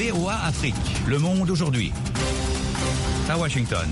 VOA Afrique, le monde aujourd'hui. À Washington.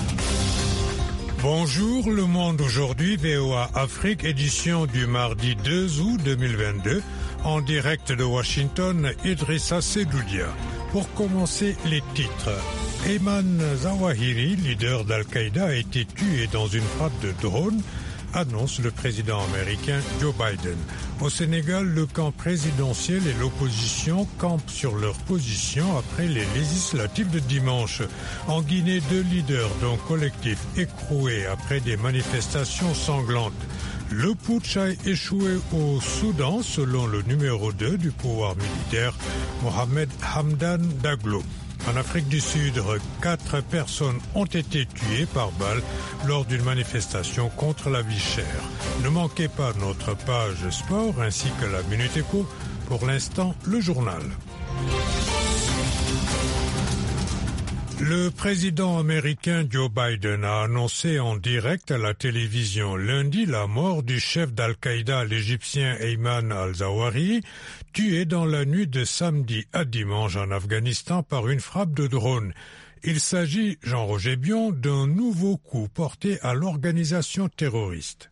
Bonjour, le monde aujourd'hui, VOA Afrique, édition du mardi 2 août 2022, en direct de Washington, Idrissa Sedoudia. Pour commencer, les titres. Ayman Zawahiri, leader d'Al-Qaïda, a été tué dans une frappe de drone, annonce le président américain Joe Biden. Au Sénégal, le camp présidentiel et l'opposition campent sur leur position après les législatives de dimanche. En Guinée, 2 leaders d'un collectif écroué après des manifestations sanglantes. Le putsch a échoué au Soudan selon le numéro 2 du pouvoir militaire, Mohamed Hamdan Daglo. En Afrique du Sud, 4 personnes ont été tuées par balle lors d'une manifestation contre la vie chère. Ne manquez pas notre page sport ainsi que la Minute Éco. Pour l'instant, le journal. Le président américain Joe Biden a annoncé en direct à la télévision lundi la mort du chef d'Al-Qaïda, l'Égyptien Ayman al-Zawahiri, tué dans la nuit de samedi à dimanche en Afghanistan par une frappe de drone. Il s'agit, Jean-Roger Bion, d'un nouveau coup porté à l'organisation terroriste.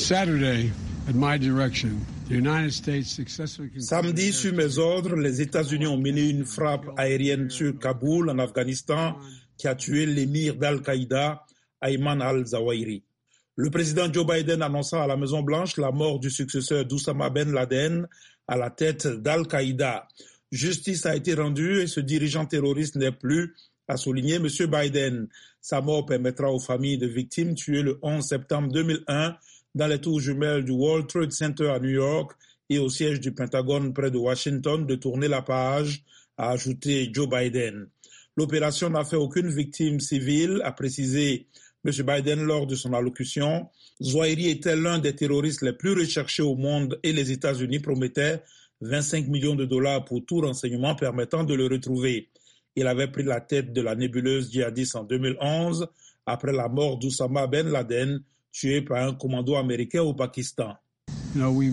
Samedi, sur mes ordres, les États-Unis ont mené une frappe aérienne sur Kaboul, en Afghanistan, qui a tué l'émir d'Al-Qaïda, Ayman al-Zawahiri. Le président Joe Biden annonça à la Maison-Blanche la mort du successeur d'Oussama Ben Laden à la tête d'Al-Qaïda. Justice a été rendue et ce dirigeant terroriste n'est plus, a souligné M. Biden. Sa mort permettra aux familles de victimes tuées le 11 septembre 2001 dans les tours jumelles du World Trade Center à New York et au siège du Pentagone près de Washington de tourner la page, a ajouté Joe Biden. L'opération n'a fait aucune victime civile, a précisé M. Biden lors de son allocution. Zawahiri était l'un des terroristes les plus recherchés au monde et les États-Unis promettaient 25 millions de dollars pour tout renseignement permettant de le retrouver. Il avait pris la tête de la nébuleuse djihadiste en 2011 après la mort d'Oussama Ben Laden, tué par un commando américain au Pakistan. We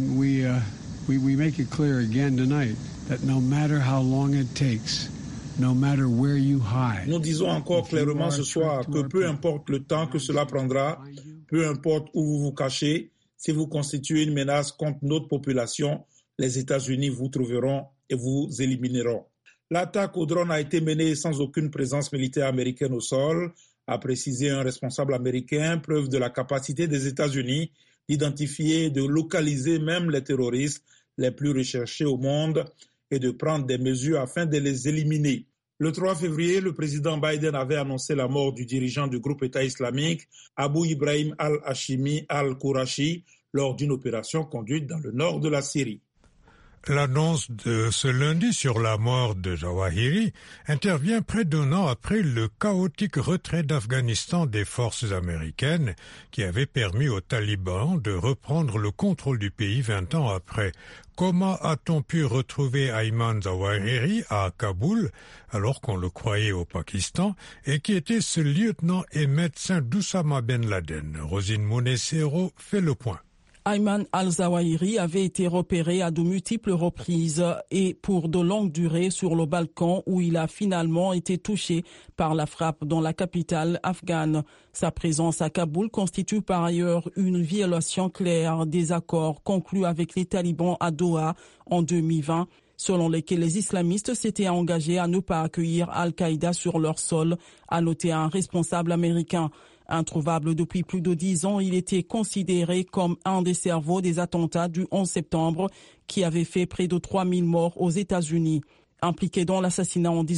make it clear again tonight that no matter how long it takes, no matter where you hide. Nous disons encore clairement ce soir que peu importe le temps que cela prendra, peu importe où vous vous cachez, si vous constituez une menace contre notre population, les États-Unis vous trouveront et vous élimineront. L'attaque au drone a été menée sans aucune présence militaire américaine au sol, a précisé un responsable américain, preuve de la capacité des États-Unis d'identifier et de localiser même les terroristes les plus recherchés au monde et de prendre des mesures afin de les éliminer. Le 3 février, le président Biden avait annoncé la mort du dirigeant du groupe État islamique, Abu Ibrahim al-Hashimi al-Qurashi, lors d'une opération conduite dans le nord de la Syrie. L'annonce de ce lundi sur la mort de Zawahiri intervient près d'1 an après le chaotique retrait d'Afghanistan des forces américaines qui avait permis aux talibans de reprendre le contrôle du pays 20 ans après. Comment a-t-on pu retrouver Ayman Zawahiri à Kaboul alors qu'on le croyait au Pakistan et qui était ce lieutenant et médecin d'Oussama Ben Laden? Rosine Monessero fait le point. Ayman al-Zawahiri avait été repéré à de multiples reprises et pour de longues durées sur le Balkan où il a finalement été touché par la frappe dans la capitale afghane. Sa présence à Kaboul constitue par ailleurs une violation claire des accords conclus avec les talibans à Doha en 2020, selon lesquels les islamistes s'étaient engagés à ne pas accueillir Al-Qaïda sur leur sol, a noté un responsable américain. Introuvable depuis plus de 10 ans, il était considéré comme un des cerveaux des attentats du 11 septembre qui avait fait près de 3000 morts aux États-Unis. Impliqué dans l'assassinat en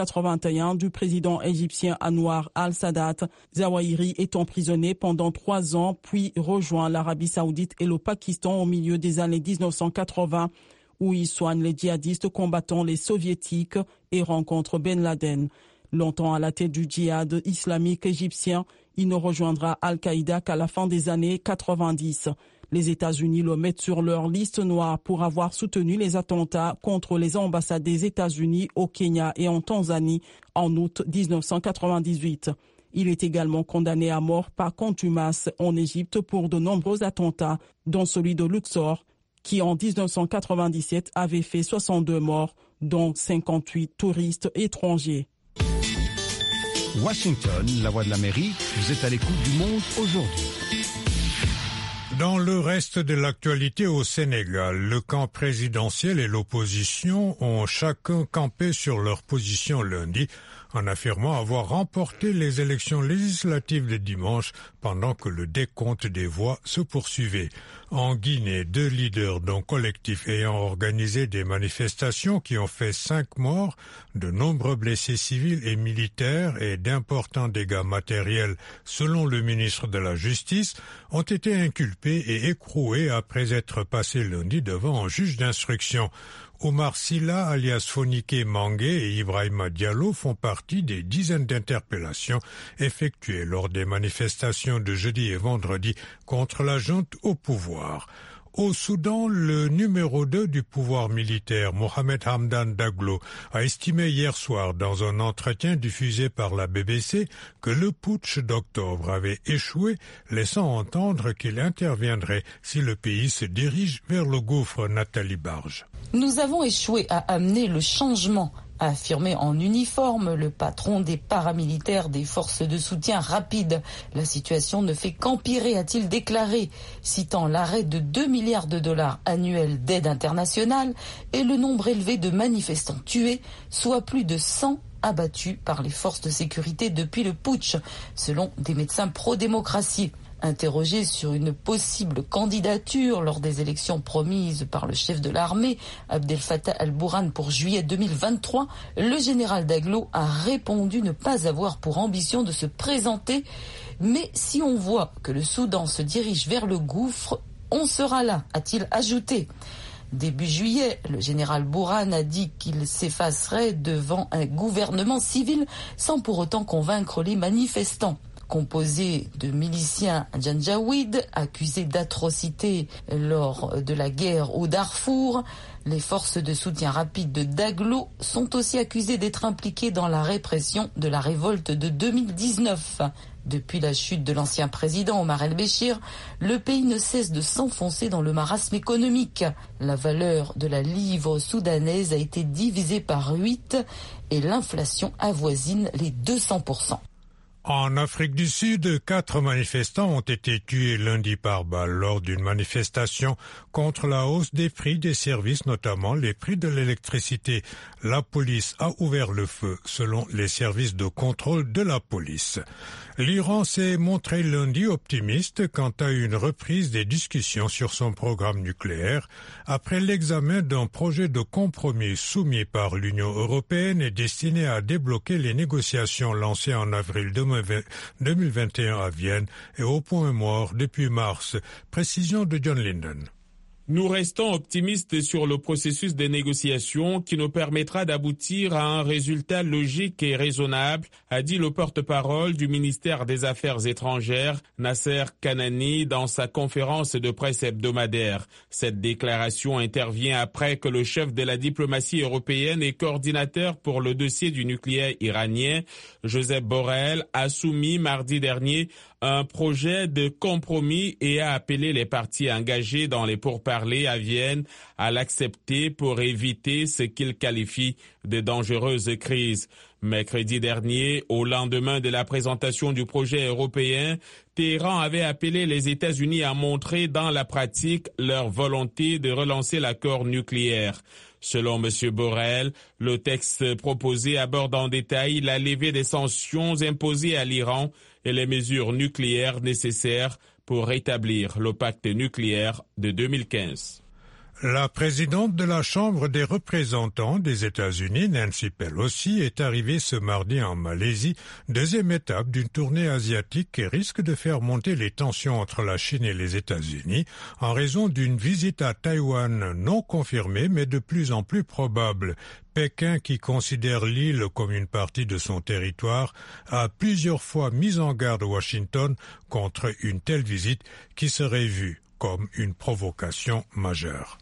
1981 du président égyptien Anwar al-Sadat, Zawahiri est emprisonné pendant 3 ans puis rejoint l'Arabie saoudite et le Pakistan au milieu des années 1980 où il soigne les djihadistes combattant les soviétiques et rencontre Ben Laden. Longtemps à la tête du djihad islamique égyptien, il ne rejoindra Al-Qaïda qu'à la fin des années 90. Les États-Unis le mettent sur leur liste noire pour avoir soutenu les attentats contre les ambassades des États-Unis au Kenya et en Tanzanie en août 1998. Il est également condamné à mort par contumace en Égypte pour de nombreux attentats, dont celui de Luxor, qui en 1997 avait fait 62 morts, dont 58 touristes étrangers. Washington, la voix de l'Amérique, vous êtes à l'écoute du monde aujourd'hui. Dans le reste de l'actualité au Sénégal, le camp présidentiel et l'opposition ont chacun campé sur leur position lundi en affirmant avoir remporté les élections législatives de dimanche pendant que le décompte des voix se poursuivait. En Guinée, 2 leaders d'un collectif ayant organisé des manifestations qui ont fait 5 morts, de nombreux blessés civils et militaires et d'importants dégâts matériels, selon le ministre de la Justice, ont été inculpés et écroués après être passés lundi devant un juge d'instruction. Omar Silla, alias Fonike Mangué et Ibrahima Diallo font partie des dizaines d'interpellations effectuées lors des manifestations de jeudi et vendredi contre la junte au pouvoir. Au Soudan, le numéro 2 du pouvoir militaire, Mohamed Hamdan Daglo, a estimé hier soir dans un entretien diffusé par la BBC que le putsch d'octobre avait échoué, laissant entendre qu'il interviendrait si le pays se dirige vers le gouffre. Nathalie Barge. Nous avons échoué à amener le changement, a affirmé en uniforme le patron des paramilitaires des forces de soutien rapide. La situation ne fait qu'empirer, a-t-il déclaré, citant l'arrêt de 2 milliards de dollars annuels d'aide internationale et le nombre élevé de manifestants tués, soit plus de 100 abattus par les forces de sécurité depuis le putsch, selon des médecins pro-démocratie. Interrogé sur une possible candidature lors des élections promises par le chef de l'armée, Abdel Fattah al-Burhan, pour juillet 2023, le général Daglo a répondu ne pas avoir pour ambition de se présenter. Mais si on voit que le Soudan se dirige vers le gouffre, on sera là, a-t-il ajouté. Début juillet, le général Burhan a dit qu'il s'effacerait devant un gouvernement civil sans pour autant convaincre les manifestants. Composé de miliciens janjaouides accusés d'atrocités lors de la guerre au Darfour, les forces de soutien rapide de Daglo sont aussi accusées d'être impliquées dans la répression de la révolte de 2019. Depuis la chute de l'ancien président Omar el-Béchir, le pays ne cesse de s'enfoncer dans le marasme économique. La valeur de la livre soudanaise a été divisée par 8 et l'inflation avoisine les 200%. En Afrique du Sud, 4 manifestants ont été tués lundi par balle lors d'une manifestation contre la hausse des prix des services, notamment les prix de l'électricité. La police a ouvert le feu, selon les services de contrôle de la police. L'Iran s'est montré lundi optimiste quant à une reprise des discussions sur son programme nucléaire après l'examen d'un projet de compromis soumis par l'Union européenne et destiné à débloquer les négociations lancées en avril 2021 à Vienne et au point mort depuis mars. Précision de John Linden. Nous restons optimistes sur le processus de négociation qui nous permettra d'aboutir à un résultat logique et raisonnable, a dit le porte-parole du ministère des Affaires étrangères, Nasser Kanani, dans sa conférence de presse hebdomadaire. Cette déclaration intervient après que le chef de la diplomatie européenne et coordinateur pour le dossier du nucléaire iranien, Josep Borrell, a soumis mardi dernier un projet de compromis et a appelé les parties engagées dans les pourparlers à Vienne à l'accepter pour éviter ce qu'il qualifie de dangereuse crise. Mercredi dernier, au lendemain de la présentation du projet européen, Téhéran avait appelé les États-Unis à montrer dans la pratique leur volonté de relancer l'accord nucléaire. Selon M. Borrell, le texte proposé aborde en détail la levée des sanctions imposées à l'Iran et les mesures nucléaires nécessaires pour rétablir le pacte nucléaire de 2015. La présidente de la Chambre des représentants des États-Unis, Nancy Pelosi, est arrivée ce mardi en Malaisie, deuxième étape d'une tournée asiatique qui risque de faire monter les tensions entre la Chine et les États-Unis en raison d'une visite à Taïwan non confirmée mais de plus en plus probable. Pékin, qui considère l'île comme une partie de son territoire, a plusieurs fois mis en garde Washington contre une telle visite qui serait vue comme une provocation majeure.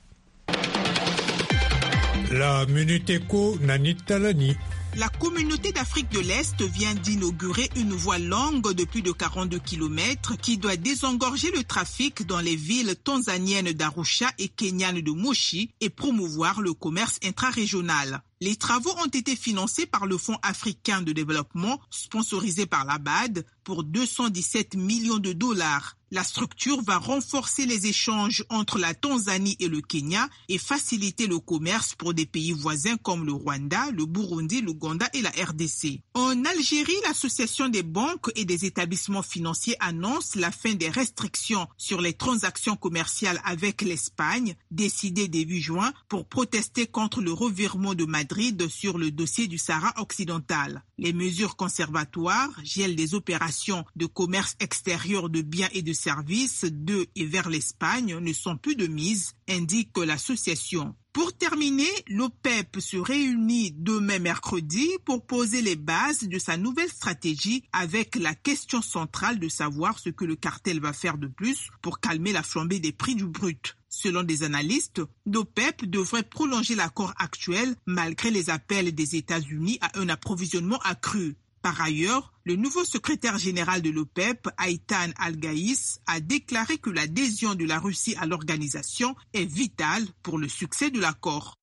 La Minute Éco, Nanit Talani. La communauté d'Afrique de l'Est vient d'inaugurer une voie longue de plus de 42 km qui doit désengorger le trafic dans les villes tanzaniennes d'Arusha et kenyanes de Moshi et promouvoir le commerce intra-régional. Les travaux ont été financés par le Fonds africain de développement, sponsorisé par la BAD, pour 217 millions de dollars. La structure va renforcer les échanges entre la Tanzanie et le Kenya et faciliter le commerce pour des pays voisins comme le Rwanda, le Burundi, l'Ouganda et la RDC. En Algérie, l'Association des banques et des établissements financiers annonce la fin des restrictions sur les transactions commerciales avec l'Espagne, décidée début juin pour protester contre le revirement de Madrid sur le dossier du Sahara occidental. Les mesures conservatoires, gel des opérations de commerce extérieur de biens et de services de et vers l'Espagne ne sont plus de mise, indique l'association. Pour terminer, l'OPEP se réunit demain mercredi pour poser les bases de sa nouvelle stratégie avec la question centrale de savoir ce que le cartel va faire de plus pour calmer la flambée des prix du brut. Selon des analystes, l'OPEP devrait prolonger l'accord actuel malgré les appels des États-Unis à un approvisionnement accru. Par ailleurs, le nouveau secrétaire général de l'OPEP, Aytan Al-Gaïs, a déclaré que l'adhésion de la Russie à l'organisation est vitale pour le succès de l'accord.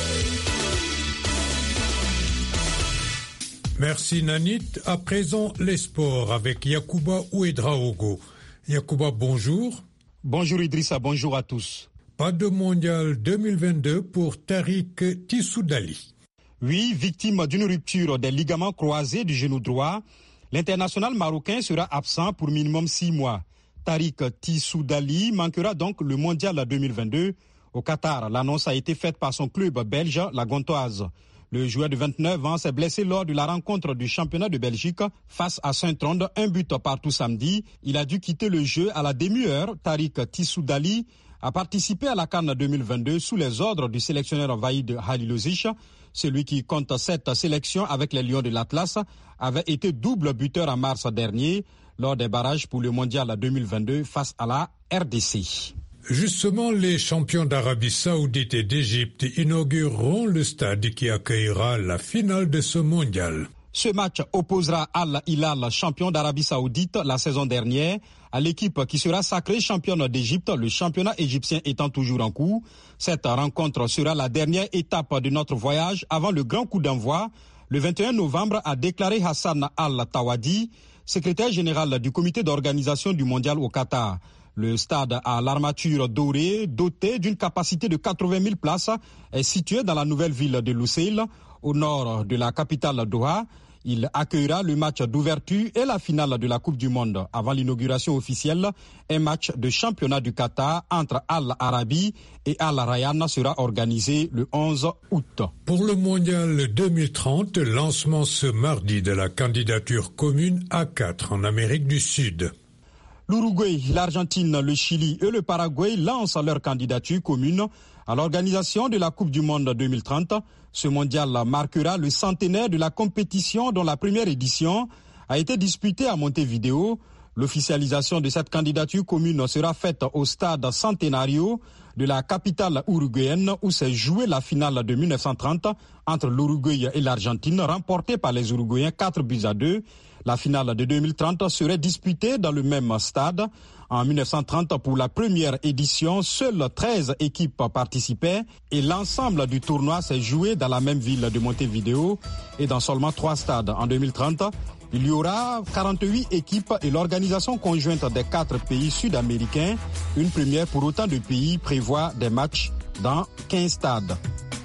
Merci Nanit. À présent, les sports avec Yacouba Ouedraogo. Yacouba, bonjour. Bonjour Idrissa, bonjour à tous. Pas de mondial 2022 pour Tariq Tissoudali. Oui, victime d'une rupture des ligaments croisés du genou droit, l'international marocain sera absent pour minimum 6 mois. Tariq Tissoudali manquera donc le mondial 2022 au Qatar. L'annonce a été faite par son club belge, la Gantoise. Le joueur de 29 ans s'est blessé lors de la rencontre du championnat de Belgique face à Saint-Trond, un but partout samedi. Il a dû quitter le jeu à la demi-heure. Tariq Tissoudali a participé à la CAN 2022 sous les ordres du sélectionneur Vahid Halilovic. Celui qui compte 7 sélections avec les Lions de l'Atlas avait été double buteur en mars dernier lors des barrages pour le mondial 2022 face à la RDC. Justement, les champions d'Arabie Saoudite et d'Égypte inaugureront le stade qui accueillera la finale de ce mondial. Ce match opposera Al Hilal, champion d'Arabie Saoudite la saison dernière, à l'équipe qui sera sacrée championne d'Égypte, le championnat égyptien étant toujours en cours. Cette rencontre sera la dernière étape de notre voyage avant le grand coup d'envoi. Le 21 novembre, a déclaré Hassan Al-Tawadi, secrétaire général du comité d'organisation du mondial au Qatar. Le stade à l'armature dorée, doté d'une capacité de 80 000 places, est situé dans la nouvelle ville de Lusail, au nord de la capitale Doha. Il accueillera le match d'ouverture et la finale de la Coupe du Monde. Avant l'inauguration officielle, un match de championnat du Qatar entre Al Arabi et Al Rayyan sera organisé le 11 août. Pour le mondial 2030, lancement ce mardi de la candidature commune A4 en Amérique du Sud. L'Uruguay, l'Argentine, le Chili et le Paraguay lancent leur candidature commune à l'organisation de la Coupe du Monde 2030. Ce mondial marquera le centenaire de la compétition dont la première édition a été disputée à Montevideo. L'officialisation de cette candidature commune sera faite au stade Centenario de la capitale uruguayenne où s'est jouée la finale de 1930 entre l'Uruguay et l'Argentine, remportée par les Uruguayens 4-2. La finale de 2030 serait disputée dans le même stade. En 1930, pour la première édition, seules 13 équipes participaient et l'ensemble du tournoi s'est joué dans la même ville de Montevideo et dans seulement 3 stades. En 2030, il y aura 48 équipes et l'organisation conjointe des 4 pays sud-américains, une première pour autant de pays, prévoit des matchs dans 15 stades.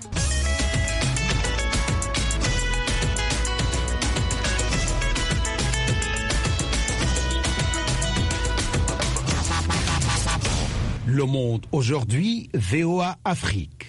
Le Monde aujourd'hui, VOA Afrique.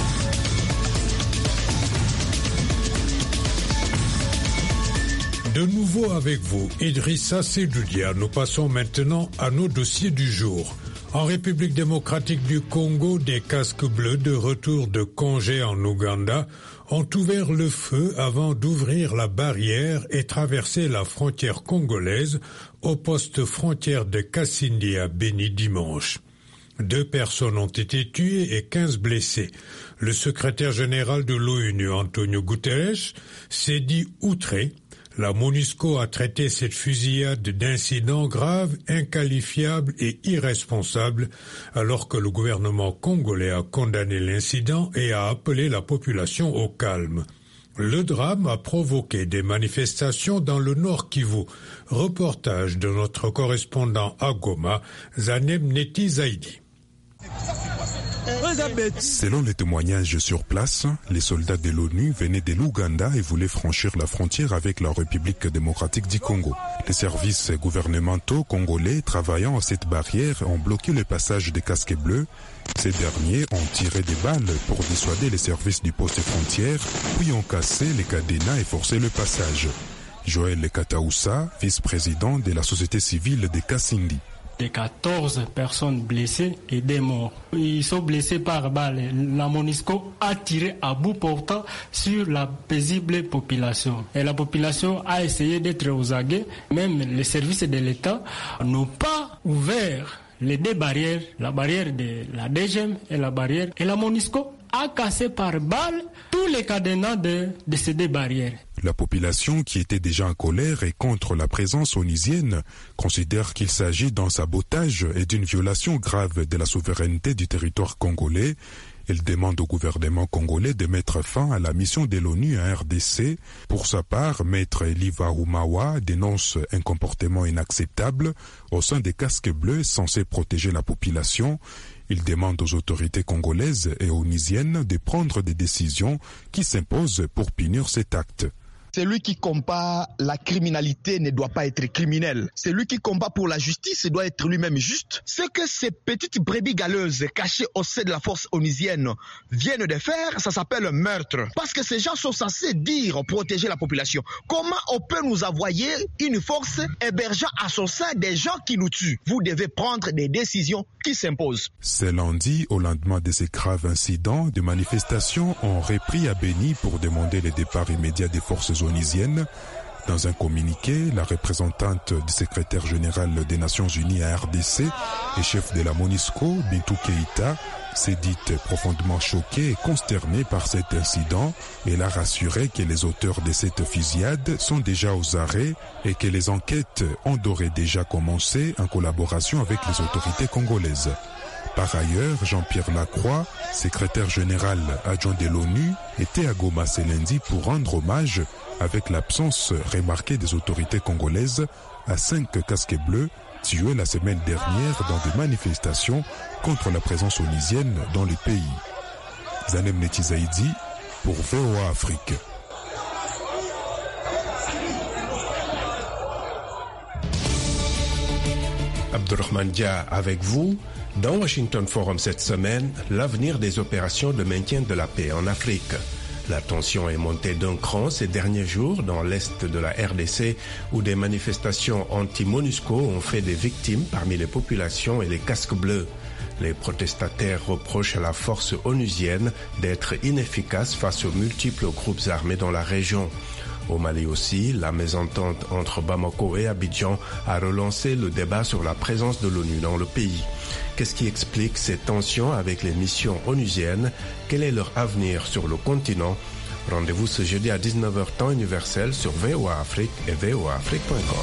De nouveau avec vous, Idrissa Sedoudia. Nous passons maintenant à nos dossiers du jour. En République démocratique du Congo, des casques bleus de retour de congé en Ouganda ont ouvert le feu avant d'ouvrir la barrière et traverser la frontière congolaise au poste frontière de Kassindi à Beni dimanche. 2 personnes ont été tuées et 15 blessées. Le secrétaire général de l'ONU, Antonio Guterres, s'est dit outré. La MONUSCO a traité cette fusillade d'incident grave, inqualifiable et irresponsable, alors que le gouvernement congolais a condamné l'incident et a appelé la population au calme. Le drame a provoqué des manifestations dans le Nord Kivu. Reportage de notre correspondant à Goma, Zanem Neti Zaidi. Selon les témoignages sur place, les soldats de l'ONU venaient de l'Ouganda et voulaient franchir la frontière avec la République démocratique du Congo. Les services gouvernementaux congolais travaillant à cette barrière ont bloqué le passage des casques bleus. Ces derniers ont tiré des balles pour dissuader les services du poste frontière, puis ont cassé les cadenas et forcé le passage. Joël Kataoussa, vice-président de la société civile de Kassindi. De 14 personnes blessées et des morts. Ils sont blessés par balle. La MONUSCO a tiré à bout portant sur la paisible population. Et la population a essayé d'être aux aguets. Même les services de l'État n'ont pas ouvert les deux barrières, la barrière de la DGM et la barrière. Et la MONUSCO a cassé par balle tous les cadenas de ces deux barrières. La population, qui était déjà en colère et contre la présence onusienne, considère qu'il s'agit d'un sabotage et d'une violation grave de la souveraineté du territoire congolais. Elle demande au gouvernement congolais de mettre fin à la mission de l'ONU à RDC. Pour sa part, Maître Eliva Oumawa dénonce un comportement inacceptable au sein des casques bleus censés protéger la population. Il demande aux autorités congolaises et onusiennes de prendre des décisions qui s'imposent pour punir cet acte. Celui qui combat la criminalité ne doit pas être criminel. Celui qui combat pour la justice doit être lui-même juste. Ce que ces petites brebis galeuses cachées au sein de la force onusienne viennent de faire, ça s'appelle un meurtre. Parce que ces gens sont censés dire protéger la population. Comment on peut nous envoyer une force hébergeant à son sein des gens qui nous tuent? Vous devez prendre des décisions qui s'imposent. Ce lundi, au lendemain de ces graves incidents, des manifestations ont repris à Béni pour demander le départ immédiat des forces onusiennes. Dans un communiqué, la représentante du secrétaire général des Nations Unies à RDC et chef de la MONUSCO, Bintou Keïta, s'est dite profondément choquée et consternée par cet incident. Elle a rassuré que les auteurs de cette fusillade sont déjà aux arrêts et que les enquêtes ont d'ores et déjà commencé en collaboration avec les autorités congolaises. Par ailleurs, Jean-Pierre Lacroix, secrétaire général adjoint de l'ONU, était à Goma ce lundi pour rendre hommage, avec l'absence remarquée des autorités congolaises, à 5 casques bleus tués la semaine dernière dans des manifestations contre la présence onusienne dans le pays. Zanem Neti Zaidi pour VOA Afrique. Abdurrahman Dia avec vous. Dans Washington Forum cette semaine, l'avenir des opérations de maintien de la paix en Afrique. La tension est montée d'un cran ces derniers jours dans l'est de la RDC où des manifestations anti-MONUSCO ont fait des victimes parmi les populations et les casques bleus. Les protestataires reprochent à la force onusienne d'être inefficace face aux multiples groupes armés dans la région. Au Mali aussi, la mésentente entre Bamako et Abidjan a relancé le débat sur la présence de l'ONU dans le pays. Qu'est-ce qui explique ces tensions avec les missions onusiennes? Quel est leur avenir sur le continent? Rendez-vous ce jeudi à 19h temps universel sur VOA Afrique et voaafrique.com.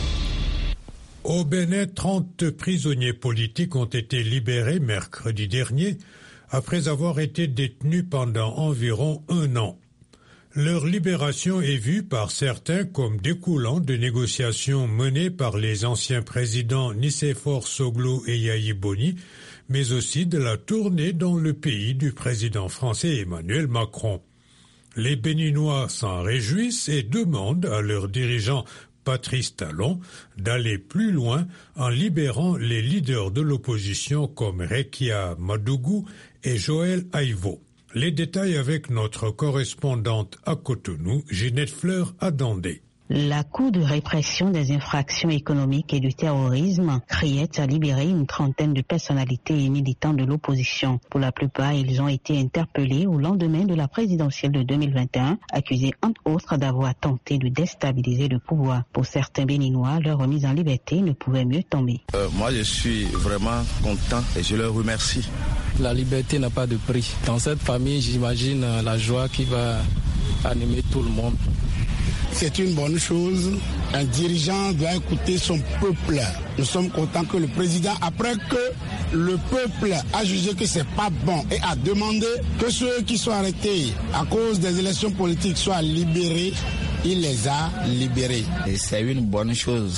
Au Bénin, 30 prisonniers politiques ont été libérés mercredi dernier après avoir été détenus pendant environ 1 an. Leur libération est vue par certains comme découlant de négociations menées par les anciens présidents Nicéphore Soglo et Yahi Boni, mais aussi de la tournée dans le pays du président français Emmanuel Macron. Les Béninois s'en réjouissent et demandent à leur dirigeant Patrice Talon d'aller plus loin en libérant les leaders de l'opposition comme Rekia Madougou et Joël Aïvo. Les détails avec notre correspondante à Cotonou, Ginette Fleur-Adandé. La Cour de répression des infractions économiques et du terrorisme criait à libérer une trentaine de personnalités et militants de l'opposition. Pour la plupart, ils ont été interpellés au lendemain de la présidentielle de 2021, accusés entre autres d'avoir tenté de déstabiliser le pouvoir. Pour certains Béninois, leur remise en liberté ne pouvait mieux tomber. Moi, je suis vraiment content et je leur remercie. La liberté n'a pas de prix. Dans cette famille, j'imagine la joie qui va animer tout le monde. C'est une bonne chose Un dirigeant doit écouter son peuple. Nous sommes contents que le président, après que le peuple a jugé que c'est pas bon et a demandé que ceux qui sont arrêtés à cause des élections politiques soient libérés, il les a libérés. Et c'est une bonne chose.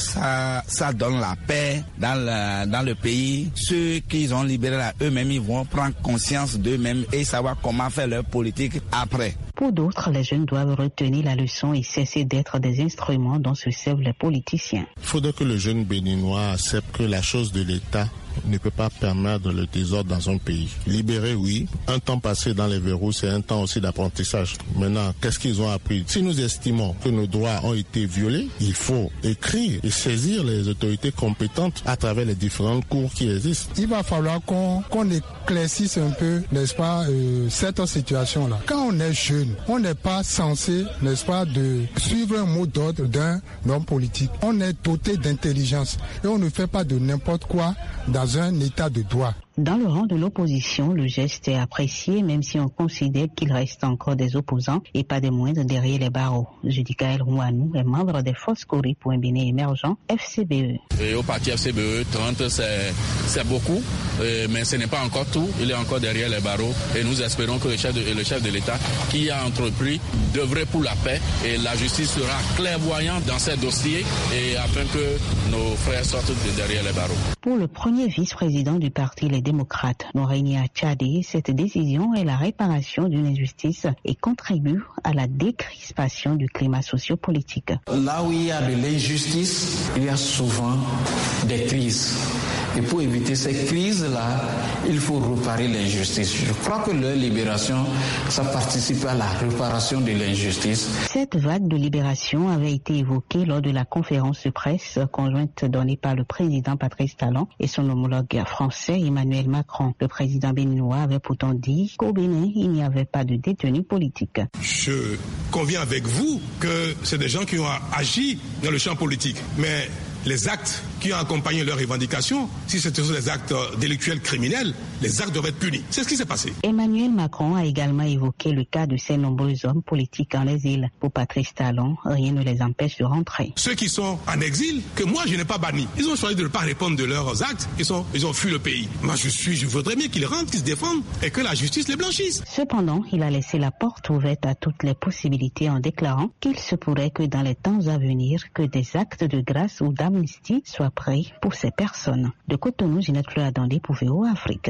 Ça donne la paix dans le pays. Ceux qui ont libéré là, eux-mêmes, ils vont prendre conscience d'eux-mêmes et savoir comment faire leur politique après. Pour d'autres, les jeunes doivent retenir la leçon et cesser d'être des instruments dont se servent les politiciens. Il faudrait que le jeune béninois accepte que la chose de l'État ne peut pas permettre le désordre dans un pays. Libérer, oui. Un temps passé dans les verrous, c'est un temps aussi d'apprentissage. Maintenant, qu'est-ce qu'ils ont appris? Si nous estimons que nos droits ont été violés, il faut écrire et saisir les autorités compétentes à travers les différentes cours qui existent. Il va falloir qu'on éclaircisse un peu, n'est-ce pas, cette situation-là. Quand on est jeune, on n'est pas censé, n'est-ce pas, de suivre un mot d'ordre d'un homme politique. On est doté d'intelligence et on ne fait pas de n'importe quoi dans un état de droit. Dans le rang de l'opposition, le geste est apprécié, même si on considère qu'il reste encore des opposants et pas des moindres derrière les barreaux. Judicaël Rouanou est membre des Forces Cori pour un Bénin émergent, FCBE. Et au parti FCBE, 30 c'est beaucoup, mais ce n'est pas encore tout. Il est encore derrière les barreaux et nous espérons que le chef de l'État qui a entrepris d'œuvrer pour la paix et la justice sera clairvoyante dans ces dossiers et afin que nos frères sortent de derrière les barreaux. Pour le premier vice-président du parti Les Démocrates, Norénia Tchadi, cette décision est la réparation d'une injustice et contribue à la décrispation du climat sociopolitique. Là où il y a de l'injustice, il y a souvent des crises. Et pour éviter ces crises-là, il faut réparer l'injustice. Je crois que leur libération, ça participe à la réparation de l'injustice. Cette vague de libération avait été évoquée lors de la conférence de presse conjointe donnée par le président Patrice Talon et son homologue français Emmanuel Macron. Le président béninois avait pourtant dit qu'au Bénin, il n'y avait pas de détenus politiques. Je conviens avec vous que c'est des gens qui ont agi dans le champ politique. Mais les actes qui ont accompagné leurs revendications, si c'était des actes délictuels criminels, les actes doivent être punis. C'est ce qui s'est passé. Emmanuel Macron a également évoqué le cas de ces nombreux hommes politiques en exil. Pour Patrice Talon, rien ne les empêche de rentrer. Ceux qui sont en exil, que moi je n'ai pas bannis, ils ont choisi de ne pas répondre de leurs actes, ils ont fui le pays. Moi je voudrais bien qu'ils rentrent, qu'ils se défendent et que la justice les blanchisse. Cependant, il a laissé la porte ouverte à toutes les possibilités en déclarant qu'il se pourrait que dans les temps à venir, que des actes de grâce ou d'amnistie soient prêts pour ces personnes. De Cotonou, Ginette Fleur-Adandé pour VOA Afrique.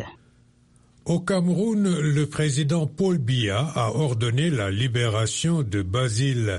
Au Cameroun, le président Paul Biya a ordonné la libération de Basile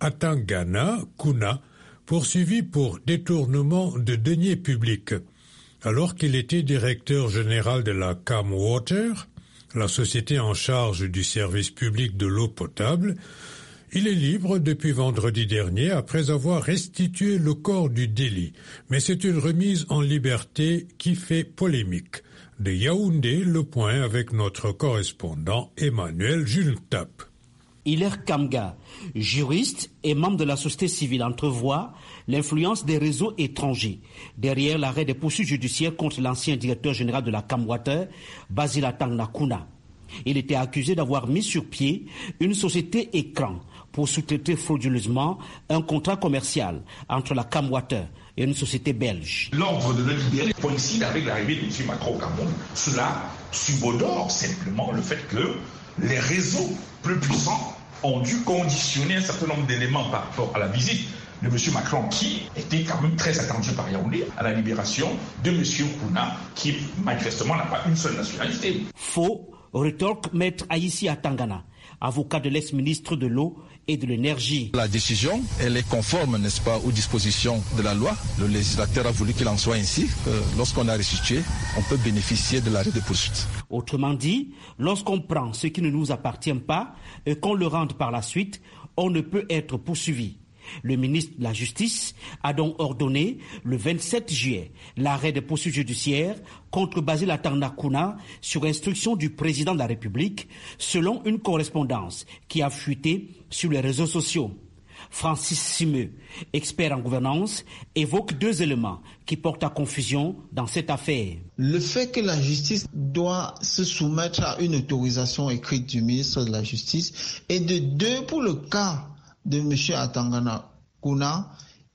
Atangana Kuna, poursuivi pour détournement de deniers publics. Alors qu'il était directeur général de la Camwater, la société en charge du service public de l'eau potable, il est libre depuis vendredi dernier après avoir restitué le corps du délit. Mais c'est une remise en liberté qui fait polémique. De Yaoundé, le point avec notre correspondant Emmanuel Jultap. Hilaire Kamga, juriste et membre de la société civile, entrevoit l'influence des réseaux étrangers derrière l'arrêt des poursuites judiciaires contre l'ancien directeur général de la Camwater, Basile Atangana Kuna. Il était accusé d'avoir mis sur pied une société écran pour sous-traiter frauduleusement un contrat commercial entre la Camwater et une société belge. L'ordre de le libérer coïncide avec l'arrivée de M. Macron au Cameroun. Cela subodore simplement le fait que les réseaux plus puissants ont dû conditionner un certain nombre d'éléments par rapport à la visite de M. Macron, qui était quand même très attendu par Yaoundé à la libération de M. Kuna, qui manifestement n'a pas une seule nationalité. Faux, rétorque Maître Aïssi Atangana, avocat de l'ex-ministre de l'eau et de l'énergie. La décision, elle est conforme, n'est-ce pas, aux dispositions de la loi. Le législateur a voulu qu'il en soit ainsi. Lorsqu'on a restitué, on peut bénéficier de l'arrêt de poursuite. Autrement dit, lorsqu'on prend ce qui ne nous appartient pas et qu'on le rende par la suite, on ne peut être poursuivi. Le ministre de la Justice a donc ordonné le 27 juillet l'arrêt des poursuites judiciaires contre Basile Atangana Kuna sur instruction du président de la République, selon une correspondance qui a fuité sur les réseaux sociaux. Francis Simeux, expert en gouvernance, évoque deux éléments qui portent à confusion dans cette affaire. Le fait que la justice doit se soumettre à une autorisation écrite du ministre de la Justice et de deux, pour le cas de M. Atangana Kuna,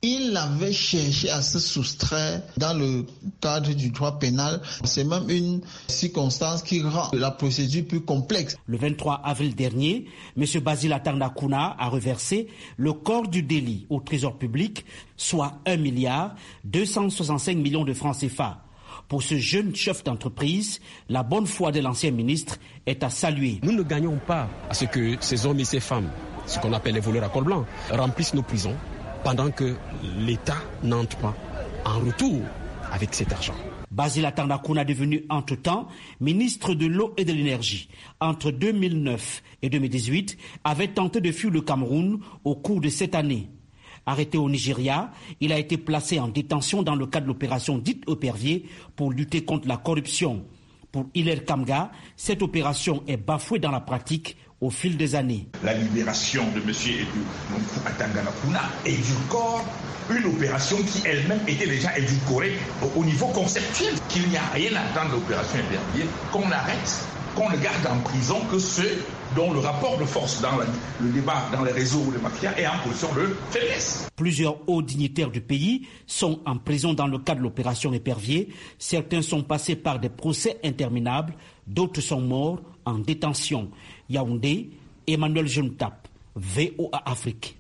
Il avait cherché à se soustraire dans le cadre du droit pénal. C'est même une circonstance qui rend la procédure plus complexe. Le 23 avril dernier, M. Basile Atanda-Kouna a reversé le corps du délit au trésor public, soit 1,265 milliard de francs CFA. Pour ce jeune chef d'entreprise, la bonne foi de l'ancien ministre est à saluer. Nous ne gagnons pas à ce que ces hommes et ces femmes, ce qu'on appelle les voleurs à col blanc, remplissent nos prisons pendant que l'État n'entre pas en retour avec cet argent. Basile Atanda-Kouna, devenu entre-temps ministre de l'eau et de l'énergie, entre 2009 et 2018, avait tenté de fuir le Cameroun au cours de cette année. Arrêté au Nigeria, il a été placé en détention dans le cadre de l'opération dite Épervier pour lutter contre la corruption. Pour Hilaire Kamga, cette opération est bafouée dans la pratique au fil des années. La libération de M. Atanda-Kouna édulcore une opération qui elle-même était déjà édulcorée au niveau conceptuel. Qu'il n'y a rien à attendre de l'opération Épervier, qu'on arrête, qu'on ne garde en prison que ceux dont le rapport de force dans le débat dans les réseaux ou les mafias est en position de faiblesse. Plusieurs hauts dignitaires du pays sont en prison dans le cadre de l'opération Épervier. Certains sont passés par des procès interminables, d'autres sont morts en détention. Yaoundé, Emmanuel Juntap, VOA Afrique.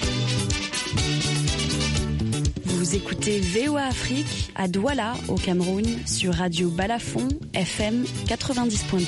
Vous écoutez VOA Afrique à Douala, au Cameroun, sur Radio Balafon, FM 90.2.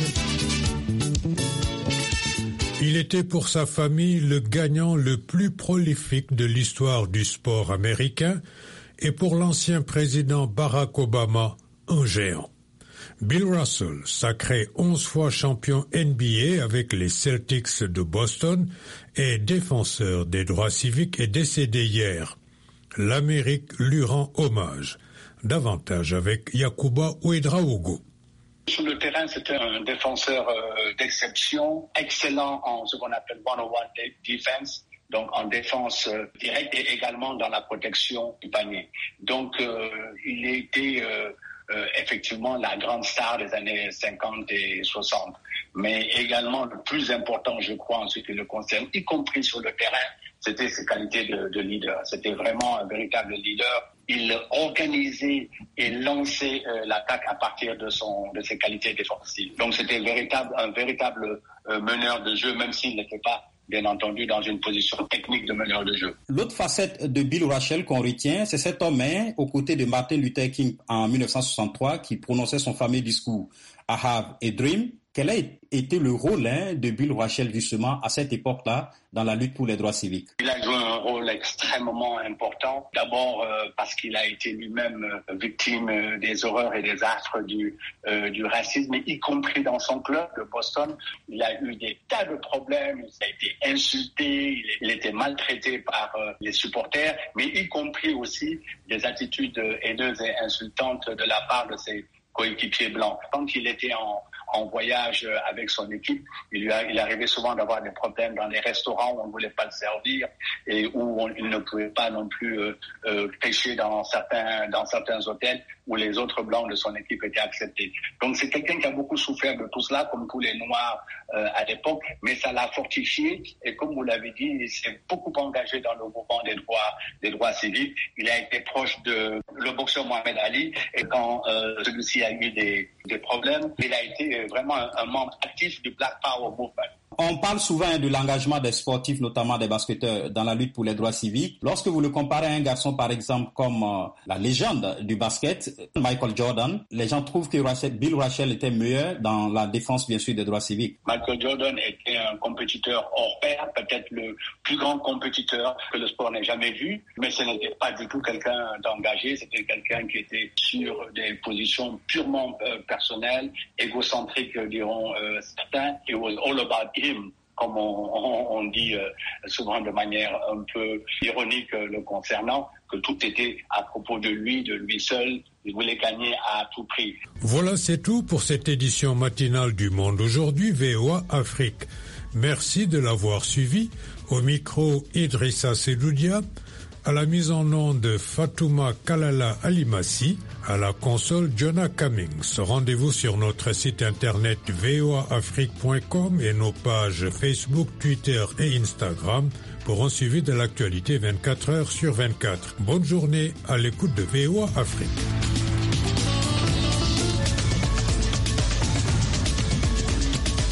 Il était pour sa famille le gagnant le plus prolifique de l'histoire du sport américain et pour l'ancien président Barack Obama, un géant. Bill Russell, sacré 11 fois champion NBA avec les Celtics de Boston et défenseur des droits civiques, est décédé hier. L'Amérique lui rend hommage. Davantage avec Yacouba Ouedraogo. Sur le terrain, c'était un défenseur d'exception, excellent en ce qu'on appelle one-on-one defense, donc en défense directe et également dans la protection du panier. Donc, il était effectivement la grande star des années 50 et 60. Mais également, le plus important, je crois, en ce qui le concerne, y compris sur le terrain, c'était ses qualités de leader. C'était vraiment un véritable leader. Il organisait et lançait l'attaque à partir de ses qualités défensives. Donc c'était un véritable meneur de jeu, même s'il n'était pas, bien entendu, dans une position technique de meneur de jeu. L'autre facette de Bill Russell qu'on retient, c'est cet homme aux côtés de Martin Luther King en 1963 qui prononçait son fameux discours « I have a dream ». Quel a été le rôle de Bill Russell justement à cette époque-là dans la lutte pour les droits civiques? Il a joué un rôle extrêmement important. D'abord parce qu'il a été lui-même victime des horreurs et des affres du racisme, y compris dans son club de Boston. Il a eu des tas de problèmes. Il a été insulté, il était maltraité par les supporters, mais y compris aussi des attitudes haineuses et insultantes de la part de ses coéquipiers blancs. Quand il était en voyage avec son équipe, il arrivait souvent d'avoir des problèmes dans les restaurants où on ne voulait pas le servir et où il ne pouvait pas non plus pêcher dans certains hôtels où les autres blancs de son équipe étaient acceptés. Donc c'est quelqu'un qui a beaucoup souffert de tout cela, comme tous les Noirs à l'époque, mais ça l'a fortifié et comme vous l'avez dit, il s'est beaucoup engagé dans le mouvement des droits civiques. Il a été proche de le boxeur Mohamed Ali et quand celui-ci a eu des problèmes, il a été vraiment un membre actif du Black Power Movement. On parle souvent de l'engagement des sportifs, notamment des basketteurs, dans la lutte pour les droits civiques. Lorsque vous le comparez à un garçon, par exemple, comme la légende du basket, Michael Jordan, les gens trouvent que Bill Russell était meilleur dans la défense, bien sûr, des droits civiques. Michael Jordan était un compétiteur hors pair, peut-être le plus grand compétiteur que le sport n'ait jamais vu, mais ce n'était pas du tout quelqu'un d'engagé, c'était quelqu'un qui était sur des positions purement personnelles, égocentriques, diront certains. It was all about him, comme on dit souvent de manière un peu ironique le concernant, que tout était à propos de lui seul. Il voulait gagner à tout prix. Voilà, c'est tout pour cette édition matinale du Monde aujourd'hui, VOA Afrique. Merci de l'avoir suivi. Au micro, Idrissa Sedoudia. À la mise en onde, Fatouma Kalala Alimassi. À la console, Jonah Cummings. Rendez-vous sur notre site internet voaafrique.com et nos pages Facebook, Twitter et Instagram pour un suivi de l'actualité 24 heures sur 24. Bonne journée à l'écoute de VOA Afrique.